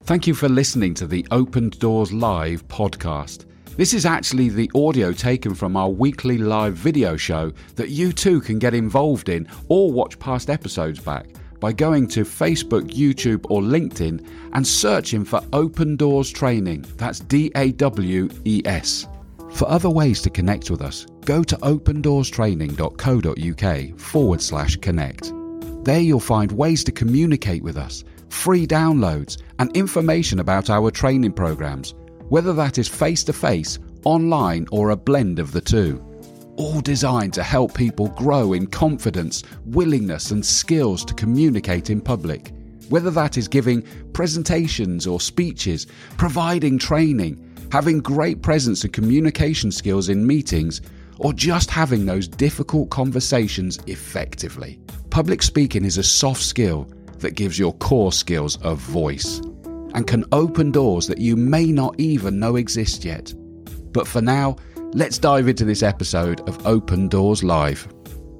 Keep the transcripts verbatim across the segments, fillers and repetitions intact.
Thank you for listening to the Opened Doors Live podcast. This is actually the audio taken from our weekly live video show that you too can get involved in or watch past episodes back by going to Facebook, YouTube or LinkedIn and searching for Open Doors Training. That's D A W E S. For other ways to connect with us, go to opendorstraining.co.uk forward slash connect. There you'll find ways to communicate with us, free downloads and information about our training programs, whether that is face-to-face, online or a blend of the two. All designed to help people grow in confidence, willingness and skills to communicate in public. Whether that is giving presentations or speeches, providing training, having great presence and communication skills in meetings, or just having those difficult conversations effectively. Public speaking is a soft skill that gives your core skills a voice and can open doors that you may not even know exist yet. But for now, let's dive into this episode of Open Doors Live.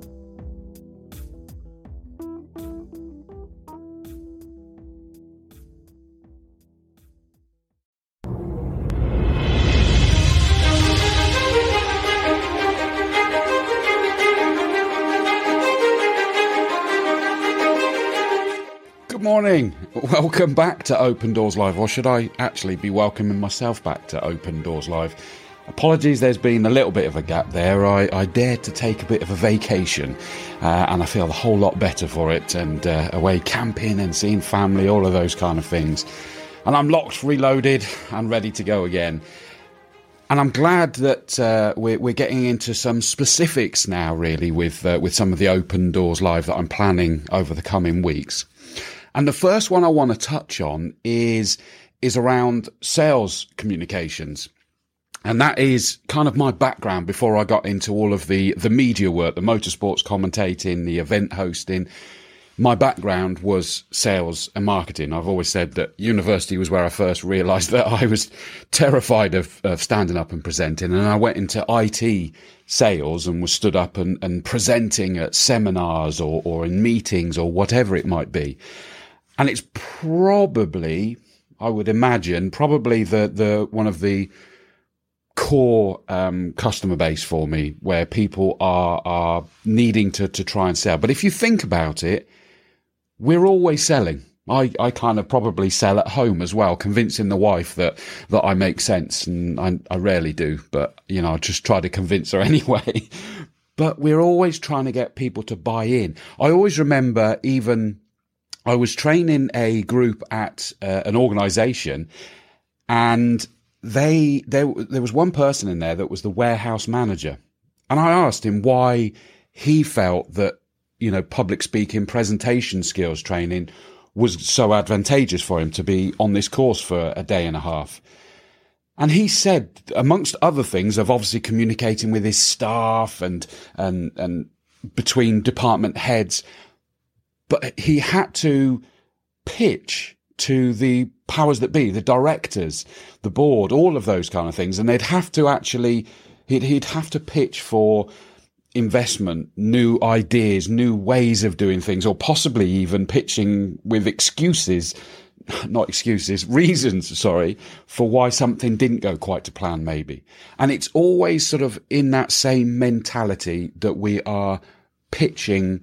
Good morning. Welcome back to Open Doors Live, or should I actually be welcoming myself back to Open Doors Live? Apologies, there's been a little bit of a gap there. I, I dared to take a bit of a vacation uh, and I feel a whole lot better for it, and uh, away camping and seeing family, all of those kind of things. And I'm locked, reloaded and ready to go again. And I'm glad that uh, we're, we're getting into some specifics now, really, with uh, with some of the Open Doors Live that I'm planning over the coming weeks. And the first one I want to touch on is is around sales communications. And that is kind of my background before I got into all of the, the media work, the motorsports commentating, the event hosting. My background was sales and marketing. I've always said that university was where I first realised that I was terrified of, of standing up and presenting. And I went into I T sales and was stood up and, and presenting at seminars or, or in meetings or whatever it might be. And it's probably, I would imagine, probably the, the one of the core um, customer base for me, where people are are needing to, to try and sell. But if you think about it, we're always selling. I, I kind of probably sell at home as well, convincing the wife that, that I make sense. And I, I rarely do, but, you know, I just try to convince her anyway. But we're always trying to get people to buy in. I always remember even... I was training a group at uh, an organisation, and they there there was one person in there that was the warehouse manager, and I asked him why he felt that, you know, public speaking, presentation skills training was so advantageous for him to be on this course for a day and a half. And he said, amongst other things, of obviously communicating with his staff and and and between department heads. But he had to pitch to the powers that be, the directors, the board, all of those kind of things. And they'd have to actually, he'd, he'd have to pitch for investment, new ideas, new ways of doing things, or possibly even pitching with excuses, not excuses, reasons, sorry, for why something didn't go quite to plan, maybe. And it's always sort of in that same mentality that we are pitching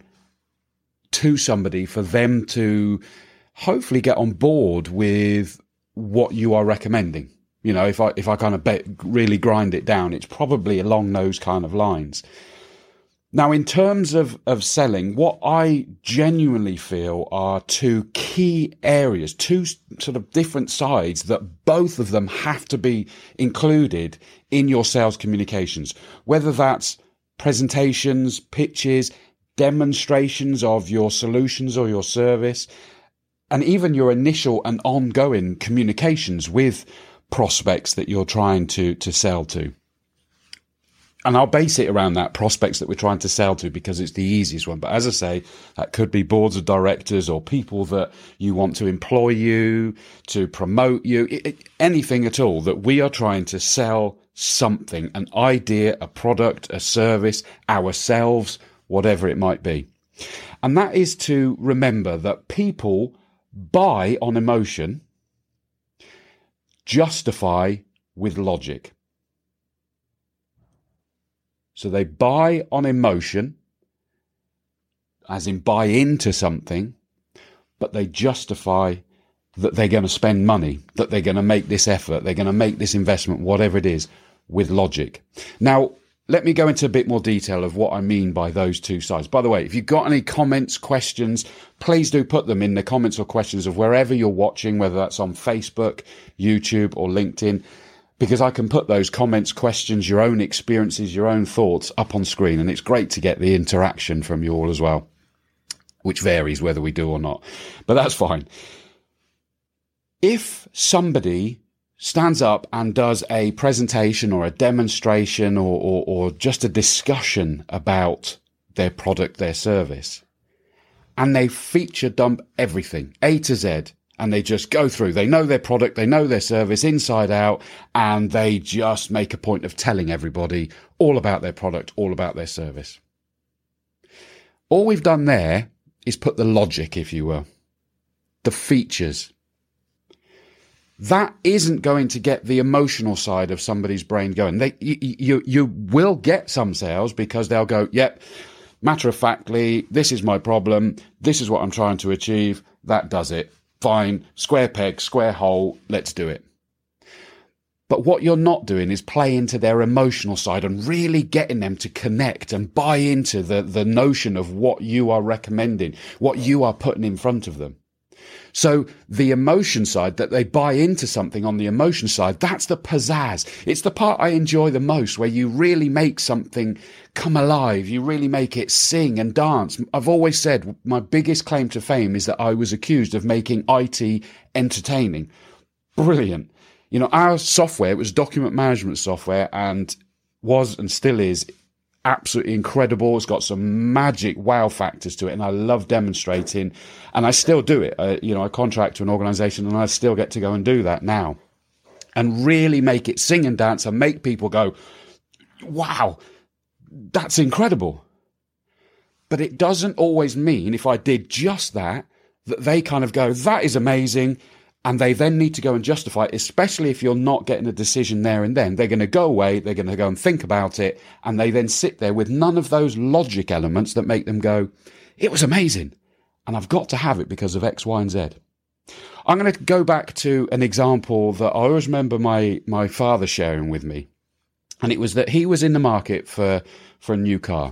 to somebody for them to hopefully get on board with what you are recommending. You know, if I, if I kind of bet, really grind it down, it's probably along those kind of lines. Now, in terms of, of selling, what I genuinely feel are two key areas, two sort of different sides that both of them have to be included in your sales communications, whether that's presentations, pitches, demonstrations of your solutions or your service, and even your initial and ongoing communications with prospects that you're trying to, to sell to. And I'll base it around that, prospects that we're trying to sell to, because it's the easiest one. But as I say, that could be boards of directors or people that you want to employ you, to promote you, it, it, anything at all that we are trying to sell something, an idea, a product, a service, ourselves, whatever it might be. And that is to remember that people buy on emotion, justify with logic. So they buy on emotion, as in buy into something, but they justify that they're going to spend money, that they're going to make this effort, they're going to make this investment, whatever it is, with logic. Now, let me go into a bit more detail of what I mean by those two sides. By the way, if you've got any comments, questions, please do put them in the comments or questions of wherever you're watching, whether that's on Facebook, YouTube, or LinkedIn, because I can put those comments, questions, your own experiences, your own thoughts up on screen. And it's great to get the interaction from you all as well, which varies whether we do or not, but that's fine. If somebody stands up and does a presentation or a demonstration or, or, or just a discussion about their product, their service, and they feature dump everything, A to Z, and they just go through, they know their product, they know their service inside out, and they just make a point of telling everybody all about their product, all about their service. All we've done there is put the logic, if you will, the features. That isn't going to get the emotional side of somebody's brain going. They, you, you, you will get some sales because they'll go, yep, matter of factly, this is my problem. This is what I'm trying to achieve. That does it. Fine. Square peg, square hole. Let's do it. But what you're not doing is play into their emotional side and really getting them to connect and buy into the, the notion of what you are recommending, what you are putting in front of them. So the emotion side, that they buy into something on the emotion side, that's the pizzazz. It's the part I enjoy the most, where you really make something come alive. You really make it sing and dance. I've always said my biggest claim to fame is that I was accused of making I T entertaining. Brilliant. You know, our software, it was document management software, and was and still is absolutely incredible. It's got some magic wow factors to it, and I love demonstrating, and I still do it. Uh, you know, I contract to an organization and I still get to go and do that now and really make it sing and dance and make people go, wow, that's incredible. But it doesn't always mean, if I did just that, that they kind of go, that is amazing. And they then need to go and justify it, especially if you're not getting a decision there and then. They're going to go away, they're going to go and think about it, and they then sit there with none of those logic elements that make them go, it was amazing, and I've got to have it because of X, Y, and Z. I'm going to go back to an example that I always remember my, my father sharing with me, and it was that he was in the market for, for a new car.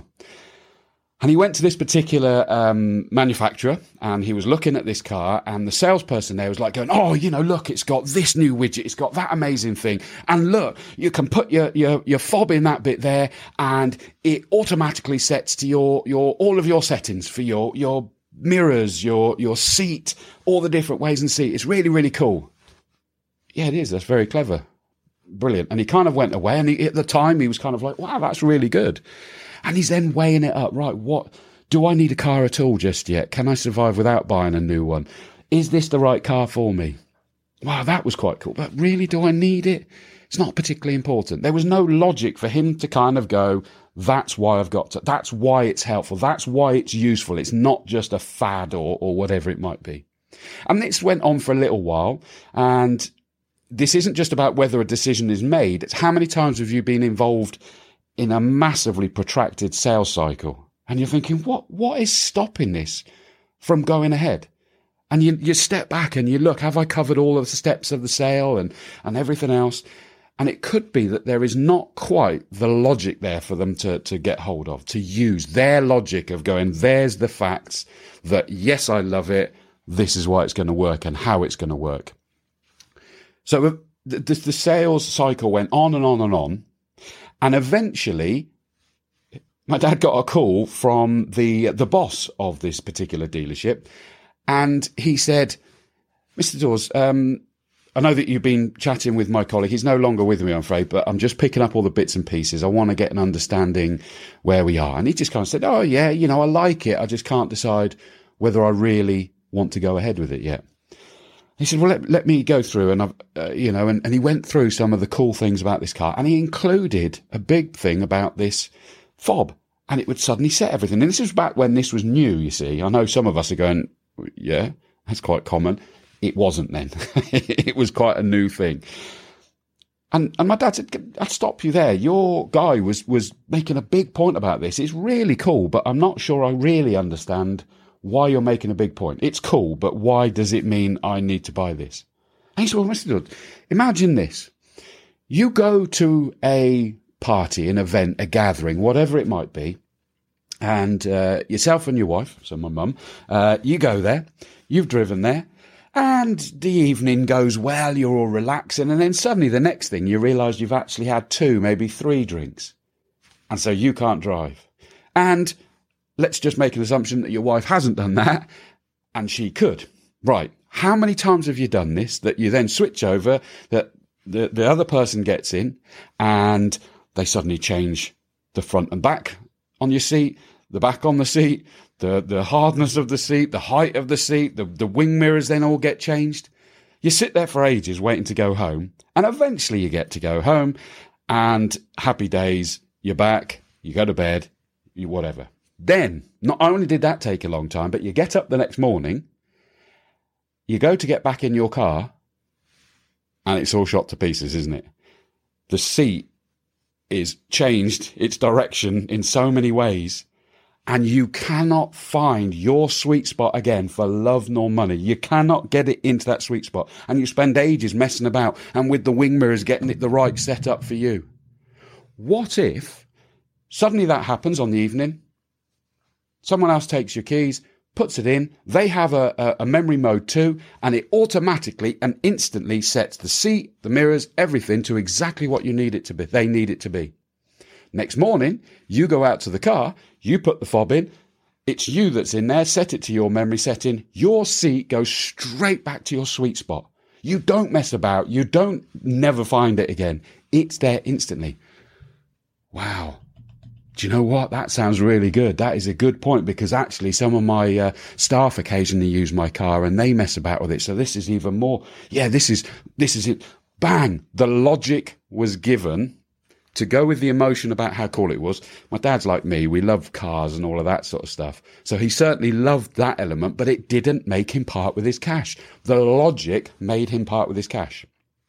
And he went to this particular um, manufacturer, and he was looking at this car, and the salesperson there was like going, oh, you know, look, it's got this new widget, it's got that amazing thing, and look, you can put your your, your fob in that bit there, and it automatically sets to your your all of your settings for your your mirrors, your your seat, all the different ways and seat. It's really, really cool. Yeah, it is. That's very clever. Brilliant. And he kind of went away, and he, at the time he was kind of like, wow, that's really good. And he's then weighing it up. Right, what do I need a car at all just yet? Can I survive without buying a new one? Is this the right car for me? Wow, that was quite cool. But really, do I need it? It's not particularly important. There was no logic for him to kind of go, that's why I've got to, that's why it's helpful. That's why it's useful. It's not just a fad or, or whatever it might be. And this went on for a little while. And this isn't just about whether a decision is made. It's how many times have you been involved in a massively protracted sales cycle, and you're thinking, what, what is stopping this from going ahead? And you, you step back and you look, have I covered all of the steps of the sale and, and everything else? And it could be that there is not quite the logic there for them to, to get hold of, to use their logic of going, there's the facts that, yes, I love it. This is why it's going to work and how it's going to work. So the, the, the sales cycle went on and on and on. And eventually, my dad got a call from the the boss of this particular dealership, and he said, Mister Dawes, um, I know that you've been chatting with my colleague. He's no longer with me, I'm afraid, but I'm just picking up all the bits and pieces. I want to get an understanding where we are. And he just kind of said, oh, yeah, you know, I like it. I just can't decide whether I really want to go ahead with it yet. He said, well, let, let me go through, and I've, uh, you know, and, and he went through some of the cool things about this car, and he included a big thing about this fob, and it would suddenly set everything. And this was back when this was new, you see. I know some of us are going, yeah, that's quite common. it wasn't then. It was quite a new thing. And and my dad said, I'd stop you there. Your guy was, was making a big point about this. It's really cool, but I'm not sure I really understand why you're making a big point. It's cool, but why does it mean I need to buy this? And he said, well, Mister Dodd, imagine this. You go to a party, an event, a gathering, whatever it might be, and uh, yourself and your wife, so my mum, uh, you go there, you've driven there, and the evening goes well, you're all relaxing, and then suddenly the next thing you realise you've actually had two, maybe three drinks. And so you can't drive. And let's just make an assumption that your wife hasn't done that, and she could. Right, how many times have you done this, that you then switch over, that the, the other person gets in, and they suddenly change the front and back on your seat, the back on the seat, the, the hardness of the seat, the height of the seat, the, the wing mirrors then all get changed. You sit there for ages waiting to go home, and eventually you get to go home, and happy days, you're back, you go to bed, you whatever. Then, not only did that take a long time, but you get up the next morning, you go to get back in your car, and it's all shot to pieces, isn't it? The seat is changed its direction in so many ways, and you cannot find your sweet spot again for love nor money. You cannot get it into that sweet spot, and you spend ages messing about and with the wing mirrors getting it the right setup for you. What if suddenly that happens on the evening? Someone else takes your keys, puts it in, they have a, a, a memory mode too, and it automatically and instantly sets the seat, the mirrors, everything to exactly what you need it to be. They need it to be. Next morning, you go out to the car, you put the fob in, it's you that's in there, set it to your memory setting, your seat goes straight back to your sweet spot. You don't mess about, you don't never find it again. It's there instantly. Wow. Do you know what? That sounds really good. That is a good point, because actually some of my uh, staff occasionally use my car and they mess about with it. So this is even more. Yeah, this is, this is it. Bang. The logic was given to go with the emotion about how cool it was. My dad's like me. We love cars and all of that sort of stuff. So he certainly loved that element, but it didn't make him part with his cash. The logic made him part with his cash.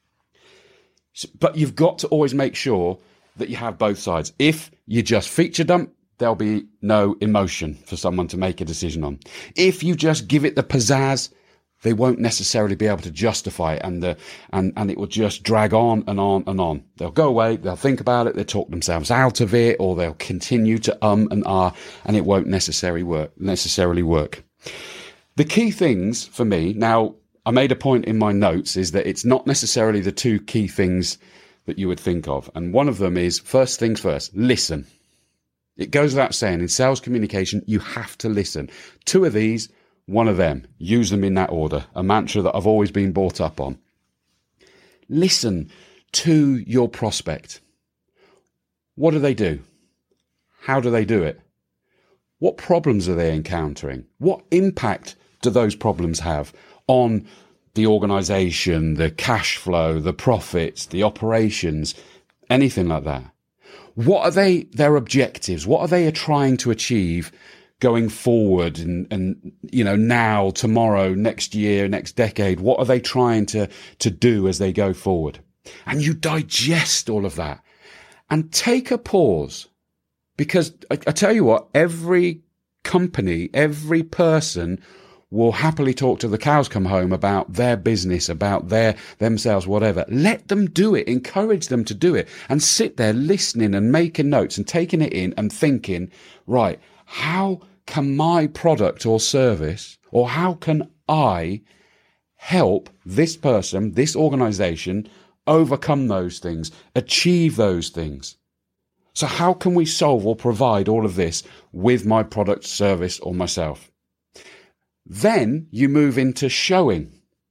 So, but you've got to always make sure that you have both sides. If you just feature dump, there'll be no emotion for someone to make a decision on. If you just give it the pizzazz, they won't necessarily be able to justify it, and the and, and it will just drag on and on and on. They'll go away, they'll think about it, they'll talk themselves out of it, or they'll continue to um and ah, and it won't necessarily work necessarily work. The key things for me, now I made a point in my notes, is that it's not necessarily the two key things that you would think of. And one of them is, first things first, listen. It goes without saying, in sales communication, you have to listen. Two of these, one of them. Use them in that order. A mantra that I've always been brought up on. Listen to your prospect. What do they do? How do they do it? What problems are they encountering? What impact do those problems have on the organisation, the cash flow, the profits, the operations, anything like that? What are they, their objectives? What are they trying to achieve going forward and, and, you know, now, tomorrow, next year, next decade? What are they trying to, to do as they go forward? And you digest all of that and take a pause, because I, I tell you what, every company, every person will happily talk to the cows come home about their business, about their themselves, whatever. Let them do it. Encourage them to do it, and sit there listening and making notes and taking it in and thinking, right, how can my product or service, or how can I help this person, this organization, overcome those things, achieve those things? So how can we solve or provide all of this with my product, service, or myself? Then you move into showing.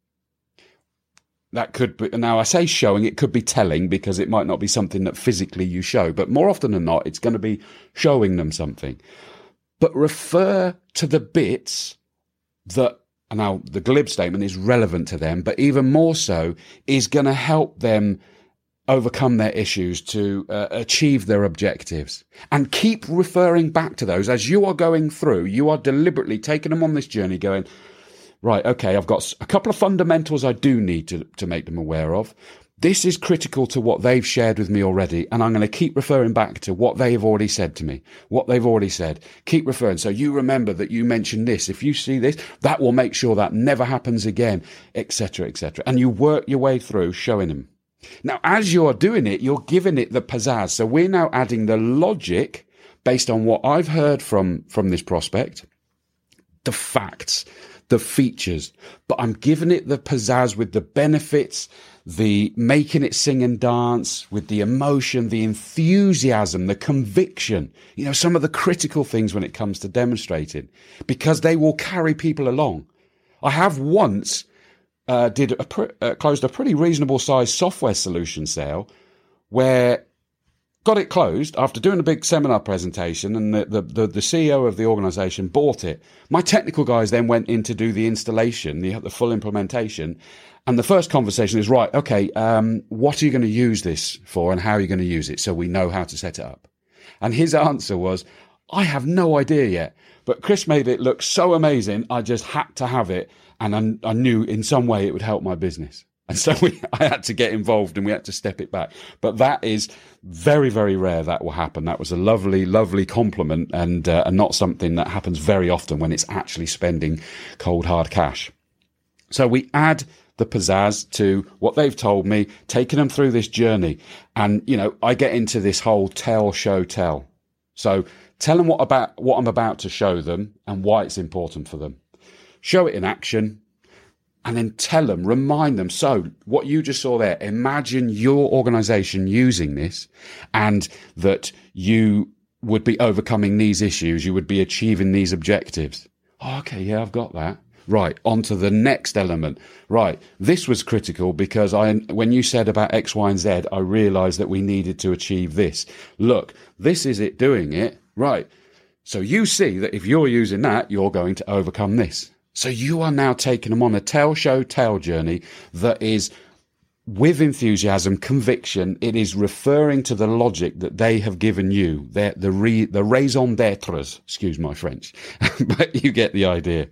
That could be, now I say showing, it could be telling, because it might not be something that physically you show, but more often than not, it's going to be showing them something. But refer to the bits that, now the glib statement is relevant to them, but even more so is going to help them overcome their issues, to uh, achieve their objectives. And keep referring back to those as you are going through. You are deliberately taking them on this journey, going, right, okay, I've got a couple of fundamentals I do need to, to make them aware of. This is critical to what they've shared with me already, and I'm going to keep referring back to what they have already said to me, what they've already said. Keep referring. So you remember that you mentioned this. If you see this, that will make sure that never happens again, et cetera, et cetera. And you work your way through showing them. Now, as you're doing it, you're giving it the pizzazz. So we're now adding the logic based on what I've heard from, from this prospect, the facts, the features, but I'm giving it the pizzazz with the benefits, the making it sing and dance, with the emotion, the enthusiasm, the conviction, you know, some of the critical things when it comes to demonstrating, because they will carry people along. I have once uh, did a pre- uh, closed a pretty reasonable sized software solution sale where got it closed after doing a big seminar presentation, and the, the, the, the C E O of the organization bought it. My technical guys then went in to do the installation, the, the full implementation. And the first conversation is, right, okay, um, what are you going to use this for and how are you going to use it so we know how to set it up? And his answer was, I have no idea yet, but Chris made it look so amazing, I just had to have it, and I, I knew in some way it would help my business. And so we, I had to get involved and we had to step it back. But that is very, very rare that will happen. That was a lovely, lovely compliment, and, uh, and not something that happens very often when it's actually spending cold, hard cash. So we add the pizzazz to what they've told me, taking them through this journey. And, you know, I get into this whole tell, show, tell. So tell them what about what I'm about to show them and why it's important for them. Show it in action. And then tell them, remind them. So what you just saw there, imagine your organization using this, and that you would be overcoming these issues. You would be achieving these objectives. Oh, okay, yeah, I've got that. Right, on to the next element. Right, this was critical because I, when you said about X, Y, and Z, I realized that we needed to achieve this. Look, this is it doing it. Right, so you see that if you're using that, you're going to overcome this. So you are now taking them on a tell, show, tell journey that is with enthusiasm, conviction. It is referring to the logic that they have given you, the, the, re, the raison d'etres, excuse my French, but you get the idea.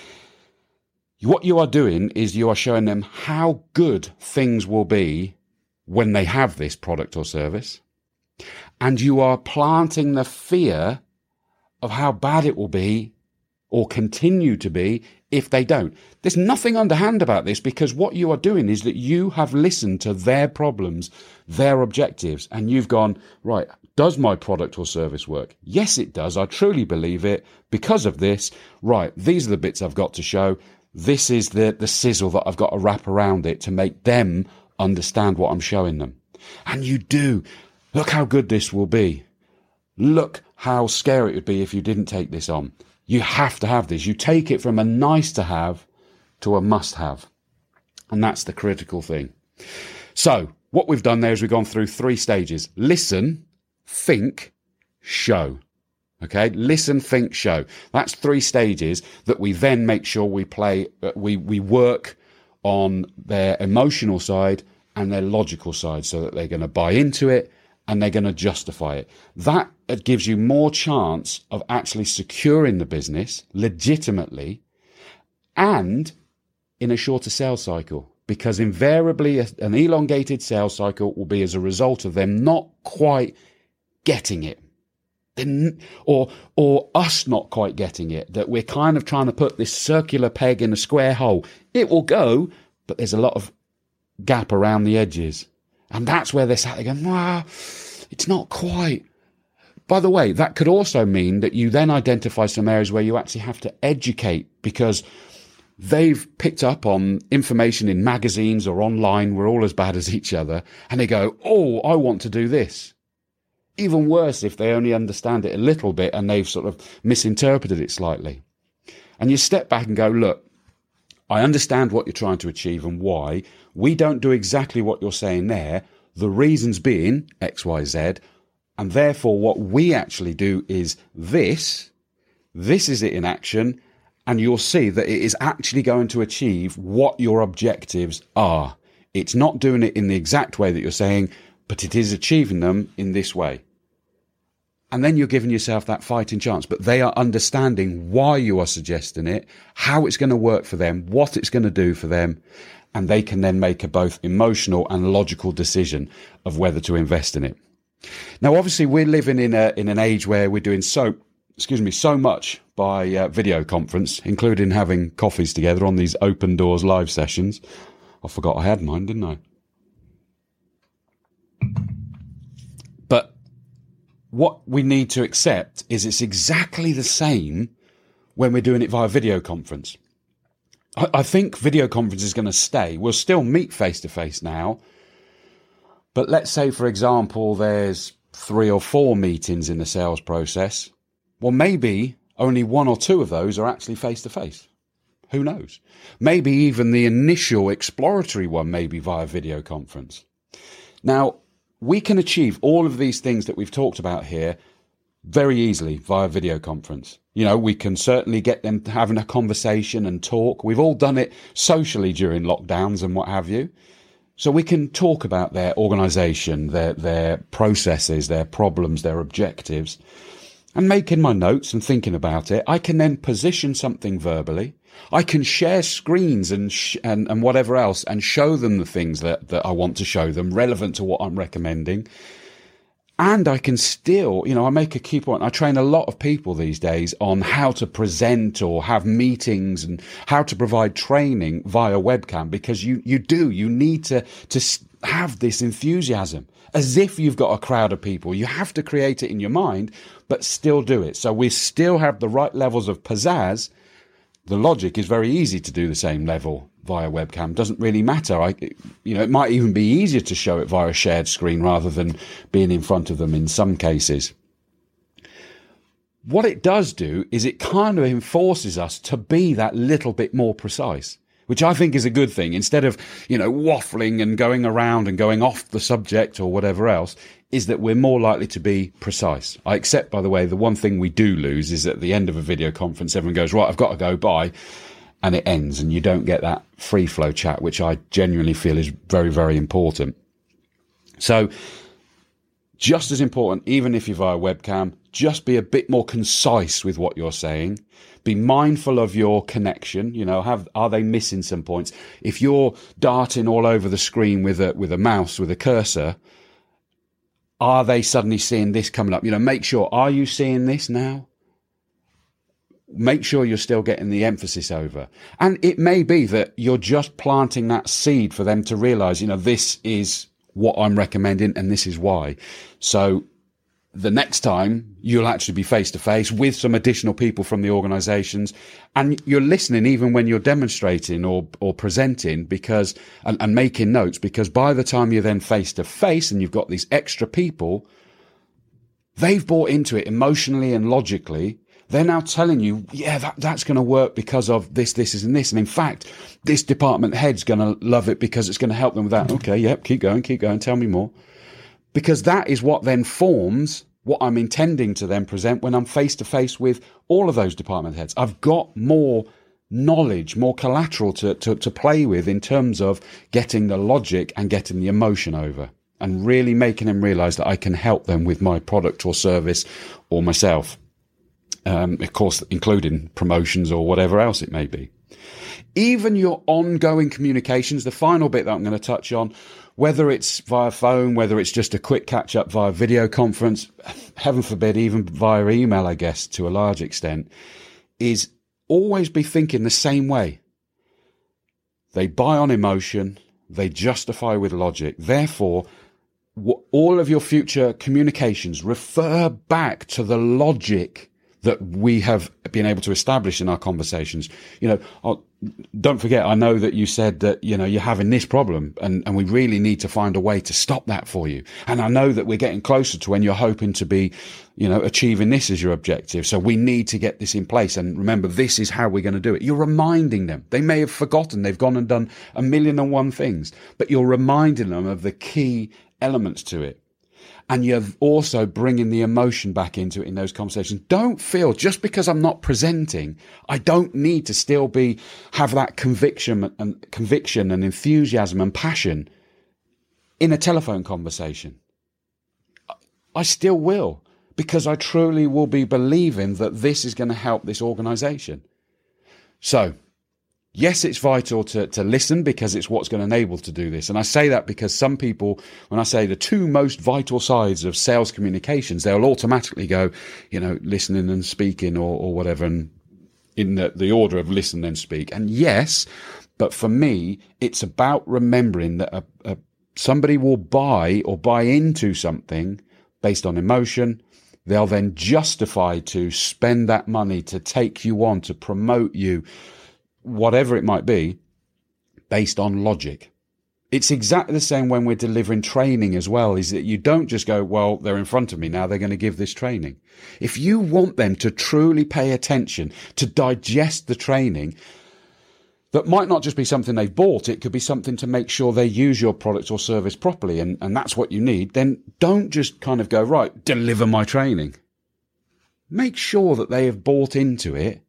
What you are doing is you are showing them how good things will be when they have this product or service. And you are planting the fear of how bad it will be or continue to be if they don't. There's nothing underhand about this, because what you are doing is that you have listened to their problems, their objectives, and you've gone, right, does my product or service work? Yes, it does. I truly believe it. Because of this, right, these are the bits I've got to show. This is the, the sizzle that I've got to wrap around it to make them understand what I'm showing them. And you do. Look how good this will be. Look how scary it would be if you didn't take this on. You have to have this. You take it from a nice to have to a must have. And that's the critical thing. So what we've done there is we've gone through three stages. Listen, think, show. Okay, listen, think, show. That's three stages that we then make sure we play, uh, we, we work on their emotional side and their logical side so that they're going to buy into it and they're going to justify it. That gives you more chance of actually securing the business legitimately and in a shorter sales cycle, because invariably an elongated sales cycle will be as a result of them not quite getting it. Or, or us not quite getting it, that we're kind of trying to put this circular peg in a square hole. It will go, but there's a lot of gap around the edges. And that's where they're sat there going, wow, it's not quite. By the way, that could also mean that you then identify some areas where you actually have to educate, because they've picked up on information in magazines or online. We're all as bad as each other. And they go, oh, I want to do this. Even worse if they only understand it a little bit and they've sort of misinterpreted it slightly. And you step back and go, look, I understand what you're trying to achieve and why. We don't do exactly what you're saying there. The reasons being X, Y, Z. And therefore what we actually do is this. This is it in action. And you'll see that it is actually going to achieve what your objectives are. It's not doing it in the exact way that you're saying, but it is achieving them in this way. And then you're giving yourself that fighting chance, but they are understanding why you are suggesting it, how it's going to work for them, what it's going to do for them. And they can then make a both emotional and logical decision of whether to invest in it. Now, obviously, we're living in a in an age where we're doing so, excuse me, so much by uh, video conference, including having coffees together on these Open Doors live sessions. I forgot I had mine, didn't I? But what we need to accept is it's exactly the same when we're doing it via video conference. I, I think video conference is going to stay. We'll still meet face to face now. But let's say, for example, there's three or four meetings in the sales process. Well, maybe only one or two of those are actually face to face. Who knows? Maybe even the initial exploratory one may be via video conference. Now, we can achieve all of these things that we've talked about here very easily via video conference. You know, we can certainly get them having a conversation and talk. We've all done it socially during lockdowns and what have you. So we can talk about their organisation, their their processes, their problems, their objectives. And making my notes and thinking about it, I can then position something verbally. I can share screens and, sh- and and whatever else and show them the things that, that I want to show them relevant to what I'm recommending. And I can still, you know, I make a key point. I train a lot of people these days on how to present or have meetings and how to provide training via webcam, because you, you do, you need to, to have this enthusiasm as if you've got a crowd of people. You have to create it in your mind, but still do it. So we still have the right levels of pizzazz. The logic is very easy to do the same level via webcam. Doesn't really matter. I, you know, it might even be easier to show it via a shared screen rather than being in front of them in some cases. What it does do is it kind of enforces us to be that little bit more precise, which I think is a good thing. Instead of, you know, waffling and going around and going off the subject or whatever else, is that we're more likely to be precise. I accept, by the way, the one thing we do lose is at the end of a video conference, everyone goes, right, I've got to go, bye. And it ends and you don't get that free flow chat, which I genuinely feel is very, very important. So just as important, even if you're via webcam, just be a bit more concise with what you're saying. Be mindful of your connection. You know, have, are they missing some points? If you're darting all over the screen with a, with a mouse, with a cursor, are they suddenly seeing this coming up? You know, make sure, are you seeing this now? Make sure you're still getting the emphasis over. And it may be that you're just planting that seed for them to realize, you know, this is what I'm recommending and this is why. So the next time you'll actually be face to face with some additional people from the organizations, and you're listening even when you're demonstrating or, or presenting because, and, and making notes, because by the time you're then face to face and you've got these extra people, they've bought into it emotionally and logically. They're now telling you, yeah, that, that's going to work because of this, this, and this. And in fact, this department head's going to love it because it's going to help them with that. Okay, yep, keep going, keep going, tell me more. Because that is what then forms what I'm intending to then present when I'm face to face with all of those department heads. I've got more knowledge, more collateral to, to, to play with in terms of getting the logic and getting the emotion over and really making them realize that I can help them with my product or service or myself. Um, of course, including promotions or whatever else it may be. Even your ongoing communications, the final bit that I'm going to touch on, whether it's via phone, whether it's just a quick catch up via video conference, heaven forbid, even via email, I guess, to a large extent, is always be thinking the same way. They buy on emotion, they justify with logic. Therefore, all of your future communications refer back to the logic that we have been able to establish in our conversations. You know, I'll, don't forget, I know that you said that, you know, you're having this problem and, and we really need to find a way to stop that for you. And I know that we're getting closer to when you're hoping to be, you know, achieving this as your objective. So we need to get this in place. And remember, this is how we're going to do it. You're reminding them. They may have forgotten. They've gone and done a million and one things, but you're reminding them of the key elements to it. And you're also bringing the emotion back into it in those conversations. Don't feel, just because I'm not presenting, I don't need to still be, have that conviction and conviction and enthusiasm and passion in a telephone conversation. I still will, because I truly will be believing that this is going to help this organization. So, yes, it's vital to, to listen because it's what's going to enable to do this. And I say that because some people, when I say the two most vital sides of sales communications, they'll automatically go, you know, listening and speaking or, or whatever, and in the, the order of listen and speak. And yes, but for me, it's about remembering that a, a, somebody will buy or buy into something based on emotion. They'll then justify to spend that money to take you on, to promote you, whatever it might be, based on logic. It's exactly the same when we're delivering training as well, is that you don't just go, well, they're in front of me now, they're going to give this training. If you want them to truly pay attention, to digest the training, that might not just be something they've bought, it could be something to make sure they use your product or service properly, and, and that's what you need, then don't just kind of go, right, deliver my training. Make sure that they have bought into it,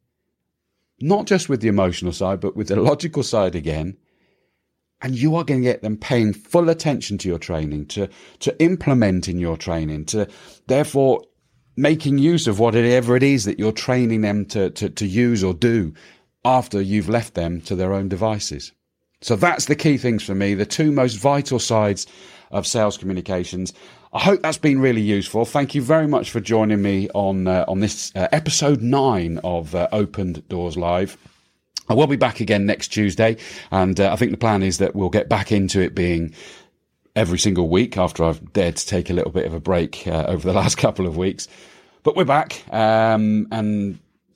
not just with the emotional side, but with the logical side again. And you are going to get them paying full attention to your training, to, to implementing your training, to therefore making use of whatever it is that you're training them to, to, to use or do after you've left them to their own devices. So that's the key things for me, the two most vital sides of sales communications. I hope that's been really useful. Thank you very much for joining me on uh, on this uh, episode nine of uh, Opened Doors Live. I will be back again next Tuesday, and uh, I think the plan is that we'll get back into it being every single week after I've dared to take a little bit of a break uh, over the last couple of weeks. But we're back, um, and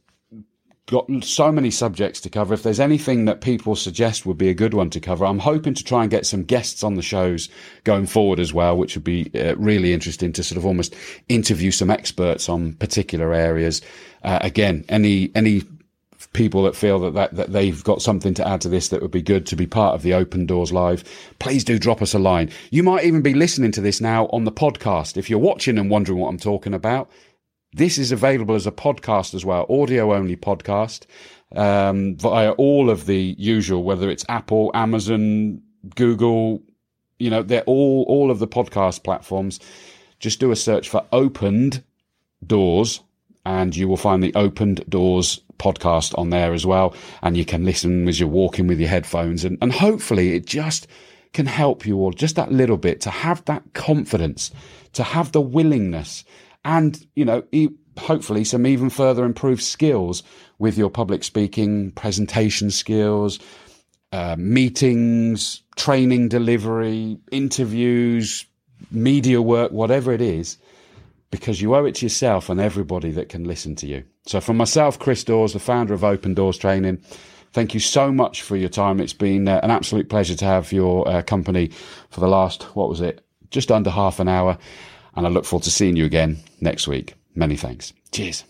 got so many subjects to cover. If there's anything that people suggest would be a good one to cover, I'm hoping to try and get some guests on the shows going forward as well, which would be uh, really interesting to sort of almost interview some experts on particular areas. Uh, again, any any people that feel that, that that they've got something to add to this that would be good to be part of the Open Doors Live, please do drop us a line. You might even be listening to this now on the podcast. If you're watching and wondering what I'm talking about, this is available as a podcast as well, audio-only podcast, um, via all of the usual, whether it's Apple, Amazon, Google, you know, they're all, all of the podcast platforms. Just do a search for Opened Doors, and you will find the Opened Doors podcast on there as well. And you can listen as you're walking with your headphones, and, and hopefully it just can help you all just that little bit to have that confidence, to have the willingness, and, you know, hopefully some even further improved skills with your public speaking, presentation skills, uh, meetings, training delivery, interviews, media work, whatever it is, because you owe it to yourself and everybody that can listen to you. So from myself, Chris Dawes, the founder of Open Doors Training, thank you so much for your time. It's been uh, an absolute pleasure to have your uh, company for the last, what was it, just under half an hour. And I look forward to seeing you again next week. Many thanks. Cheers.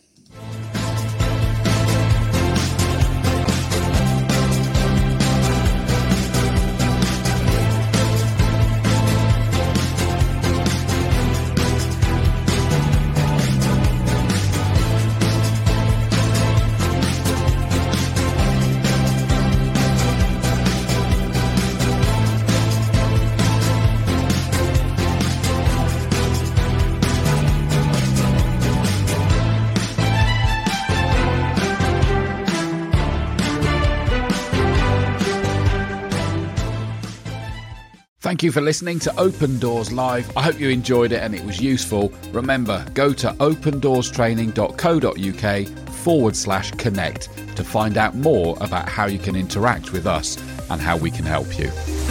Thank you for listening to Open Doors Live. I hope you enjoyed it and it was useful. Remember, go to opendorstraining.co.uk forward slash connect to find out more about how you can interact with us and how we can help you.